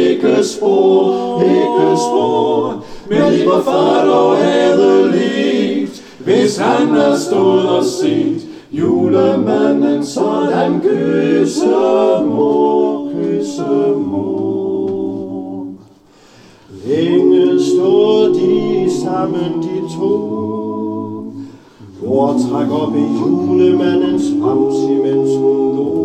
ikke spor. Men lige hvor far dog havde levet, hvis han er stået og set julemanden sådan kysse mor. Længe stod de sammen, de to. Mor træk op i julemandens bams, imens hun lå.